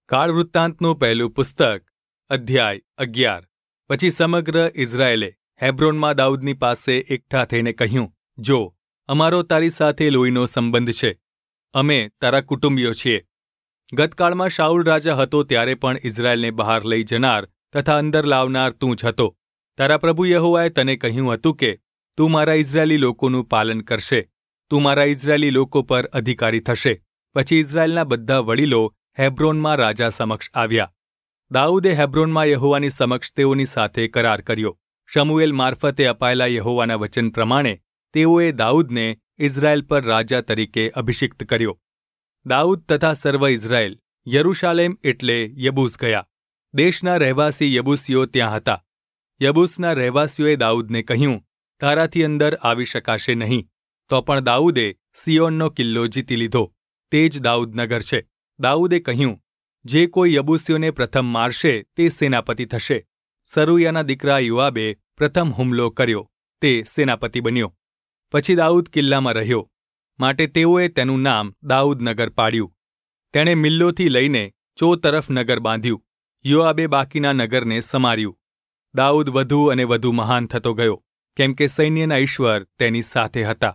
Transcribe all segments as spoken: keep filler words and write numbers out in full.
કાળ વૃત્તાંતનું પહેલું પુસ્તક અધ્યાય અગિયાર. પછી સમગ્ર ઇઝરાયેલે હેબ્રોનમાં દાઉદની પાસે એકઠા થઈને કહ્યું, જો અમારો તારી સાથે લોહીનો સંબંધ છે, અમે તારા કુટુંબીઓ છીએ. ગતકાળમાં શાઉલ રાજા હતો ત્યારે પણ ઇઝરાયેલને બહાર લઈ જનાર તથા અંદર લાવનાર તું જ હતો. તારા પ્રભુ યહોવાએ તને કહ્યું હતું કે તું મારા ઇઝરાયેલી લોકોનું પાલન કરશે, તું મારા ઇઝરાયેલી લોકો પર અધિકારી થશે. પછી ઇઝરાયેલના બધા વડીલો હેબ્રોનમાં રાજા સમક્ષ આવ્યા. દાઉદે હેબ્રોનમાં યહોવાની સમક્ષ તેઓની સાથે કરાર કર્યો. શમુએલ મારફતે અપાયેલા યહોવાના વચન પ્રમાણે તેઓએ દાઉદને ઇઝરાયેલ પર રાજા તરીકે અભિષિક્ત કર્યો. દાઉદ તથા સર્વ ઇઝરાયેલ યરૂશાલેમ એટલે યબૂસ ગયા. દેશના રહેવાસી યબૂસીઓ ત્યાં હતા. યબૂસના રહેવાસીઓએ દાઉદને કહ્યું, તારાથી અંદર આવી શકાશે નહીં. તો પણ દાઉદે સિયોનનો કિલ્લો જીતી લીધો, તે જ દાઉદનગર છે. દાઉદે કહ્યું, જે કોઈ યબૂસીઓને પ્રથમ મારશે તે સેનાપતિ થશે. સરૂયાના દીકરા યોઆબે પ્રથમ હુમલો કર્યો, તે સેનાપતિ બન્યો. પછી દાઉદ કિલ્લામાં રહ્યો, માટે તેઓએ તેનું નામ દાઉદનગર પાડ્યું. તેણે મિલ્લોથી લઈને ચો તરફ નગર બાંધ્યું. યોઆબે બાકીના નગરને સમાર્યું. દાઉદ વધુ અને વધુ મહાન થતો ગયો, કેમ કે સૈન્યના ઈશ્વર તેની સાથે હતા.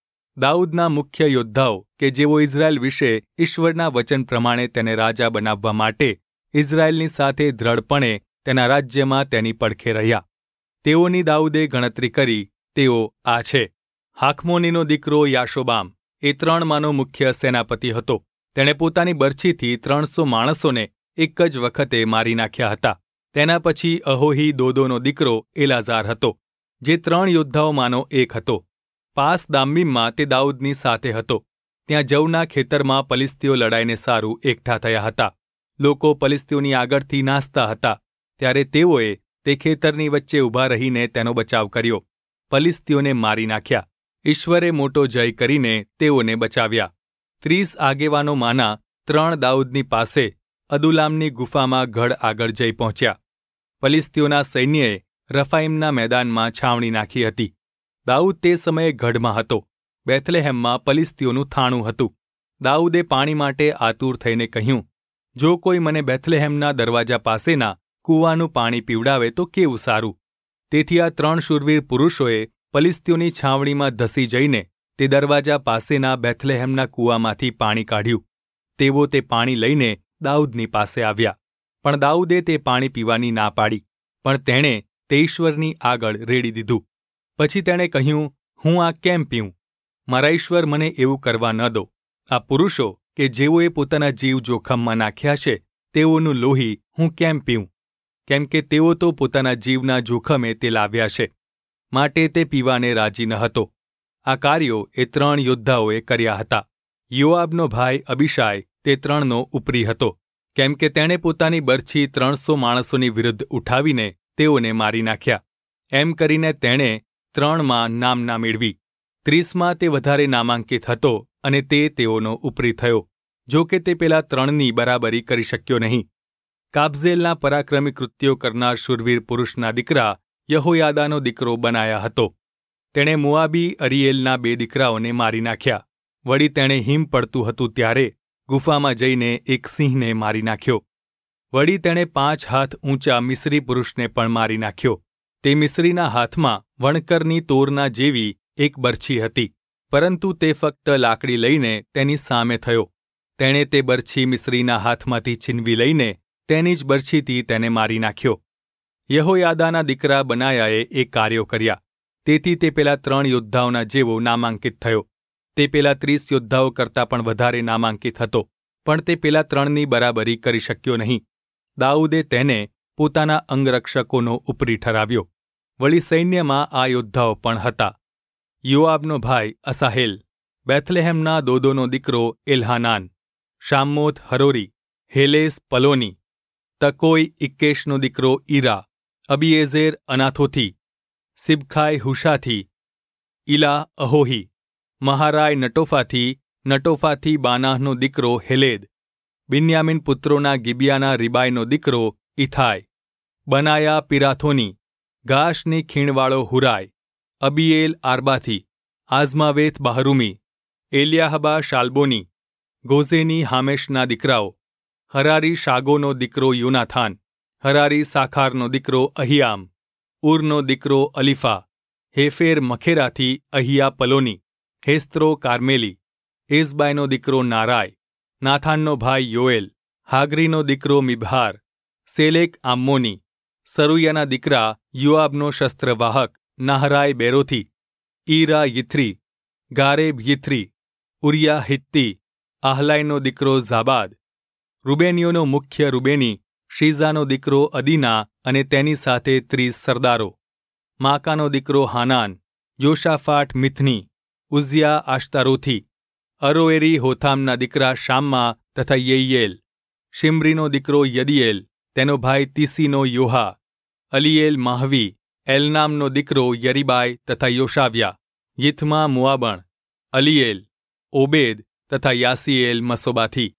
દાઉદના મુખ્ય યોદ્ધાઓ કે જેઓ ઇઝરાયેલ વિશે ઈશ્વરના વચન પ્રમાણે તેને રાજા બનાવવા માટે ઇઝરાયેલની સાથે દ્રઢપણે તેના રાજ્યમાં તેની પડખે રહ્યા, તેઓની દાઉદે ગણતરી કરી. તેઓ આ છે: હાખમોનીનો દીકરો યાશોબામ એ ત્રણમાંનો મુખ્ય સેનાપતિ હતો. તેણે પોતાની બરછીથી ત્રણસો માણસોને એક જ વખતે મારી નાખ્યા હતા. તેના પછી અહોહી દોદોનો દીકરો એલાઝાર હતો, જે ત્રણ યોદ્ધાઓમાંનો એક હતો. પાસ દામ્મીમમાં તે દાઉદની સાથે હતો. ત્યાં જવના ખેતરમાં પલિશ્તીઓ લડાઈને સારું એકઠા થયા હતા. લોકો પલિશ્તીઓની આગળથી નાસતા હતા, ત્યારે તેઓએ તે ખેતરની વચ્ચે ઊભા રહીને તેનો બચાવ કર્યો. પલિશ્તીઓને મારી નાખ્યા. ઈશ્વરે મોટો જય કરીને તેઓને બચાવ્યા. ત્રીસ આગેવાનોમાંના ત્રણ દાઉદની પાસે અદુલામની ગુફામાં ગઢ આગળ જઈ પહોંચ્યા. પલિશ્તીઓના સૈન્યએ રફાઈમના મેદાનમાં છાવણી નાખી હતી. દાઉદ તે સમયે ગઢમાં હતો. બેથલેહેમમાં પલિશ્તીઓનું થાણું હતું. દાઉદે પાણી માટે આતુર થઈને કહ્યું, જો કોઈ મને બેથલેહેમના દરવાજા પાસેના કૂવાનું પાણી પીવડાવે તો કેવું સારું. તેથી આ ત્રણ શૂરવીર પુરુષોએ પલિશ્તીઓની છાવણીમાં ધસી જઈને તે દરવાજા પાસેના બેથલેહેમના કૂવામાંથી પાણી કાઢ્યું. તેઓ તે પાણી લઈને દાઉદની પાસે આવ્યા, પણ દાઉદે તે પાણી પીવાની ના પાડી, પણ તેણે તે ઈશ્વરની આગળ રેડી દીધું. પછી તેણે કહ્યું, હું આ કેમ પીઉં? મારા ઈશ્વર મને એવું કરવા ન દો. આ પુરુષો કે જેઓએ પોતાના જીવ જોખમમાં નાખ્યા છે, તેઓનું લોહી હું કેમ પીઉં? કેમ કે તેઓ તો પોતાના જીવના જોખમે તે લાવ્યા છે, માટે તે પીવાને રાજી ન હતો. આ કાર્યો એ ત્રણ યોદ્ધાઓએ કર્યા હતા. યોઆબનો ભાઈ અબિશાય તે ત્રણનો ઉપરી હતો, કેમ કે તેણે પોતાની બરછી ત્રણસો માણસોની વિરુદ્ધ ઉઠાવીને તેઓને મારી નાખ્યા. એમ કરીને તેણે ત્રણમાં નામના મેળવી. ત્રીસમાં તે વધારે નામાંકિત હતો અને તે તેઓનો ઉપરી થયો. જો કે તે પેલા ત્રણની બરાબરી કરી શક્યો નહીં. કાબઝેલના પરાક્રમી કૃત્યો કરનાર શૂરવીર પુરુષના દીકરા યહોયાદાનો દીકરો બનાયા હતો. તેણે મોઆબી અરિયેલના બે દીકરાઓને મારી નાખ્યા. વળી તેણે હિમ પડતું હતું ત્યારે ગુફામાં જઈને એક સિંહને મારી નાખ્યો. વળી તેણે પાંચ હાથ ઊંચા મિસ્રી પુરુષને પણ મારી નાખ્યો. તે મિસ્રીના હાથમાં વણકરની તોરના જેવી એક બરછી હતી, પરંતુ તે ફક્ત લાકડી લઈને તેની સામે થયો. તેણે તે બરછી મિસ્રીના હાથમાંથી છીનવી લઈને તેની જ બરછીથી તેને મારી નાખ્યો. યહોયાદાના દીકરા બનાયાએ એ કાર્યો કર્યા. તેથી તે પેલા ત્રણ યોદ્ધાઓના જેવો નામાંકિત થયો. તે પેલા ત્રીસ યોદ્ધાઓ કરતાં પણ વધારે નામાંકિત હતો, પણ તે પેલા ત્રણની બરાબરી કરી શક્યો નહીં. દાઉદે તેને પોતાના અંગરક્ષકોનો ઉપરી ઠરાવ્યો. વળી સૈન્યમાં આ યોદ્ધાઓ પણ હતા: યોઆબનો ભાઈ અસાહેલ, બેથલેહેમના દોદોનો દીકરો એલ્હાનાન, શામ્મોથ હરોરી, હેલેસ પલોની, તકોઈ ઇક્કેશનો દીકરો ઈરા, અબીએઝેર અનાથોથી, સિબખાઈ હુશાથી, ઇલા અહોહી, મહારાય નટોફાથી, નટોફાથી બાનાહનો દીકરો હેલેદ, બિન્યામીન પુત્રોના ગિબિયાના રીબાઈનો દીકરો ઇથાય, બનાયા પિરાથોની, ગાશની ખીણવાળો હુરાય, અબીએલ આરબાથી, આઝમાવેથ બહરૂમી, એલિયાહબા શાલ્બોની, ગોઝેની હામેશના દીકરાઓ, હરારી શાગોનો દીકરો યોનાથાન, હરારી સાખારનો દીકરો અહિયામ, ઉરનો દીકરો અલીફા, હેફેર મખેરાથી અહિયા પલોની, હેસ્ત્રો કાર્મેલી, એઝબાઈનો દીકરો નારાય, નાથાનનો ભાઈ યોએલ, હાગરીનો દીકરો મિબહાર, સેલેક આમ્મોની, સરુયાના દીકરા યુઆબનો શસ્ત્રવાહક નાહરાય બેરોથી, ઈરા યિથ્રી, ગારેબ યિથ્રી, ઉરિયા હિત્તી, આહલાઈનો દીકરો ઝાબાદ. રૂબેનીઓનો મુખ્ય રૂબેની શીઝાનો દીકરો અદીના અને તેની સાથે ત્રીસ સરદારો. માકાનો દીકરો હાનાન, યોશાફાટ મિથની, ઉઝિયા આશ્તારોથી, અરોએરી હોથામના દીકરા શામ્મા તથા યેઇયેલ, શિમરીનો દીકરો યદિયેલ, તેનો ભાઈ તીસીનો યોહા, અલીયેલ માહવી, એલનામનો દીકરો યરીબાઈ તથા યોશાવ્યા, યિથમા મુઆબણ, અલીયેલ, ઓબેદ તથા યાસીએલ મસોબાથી.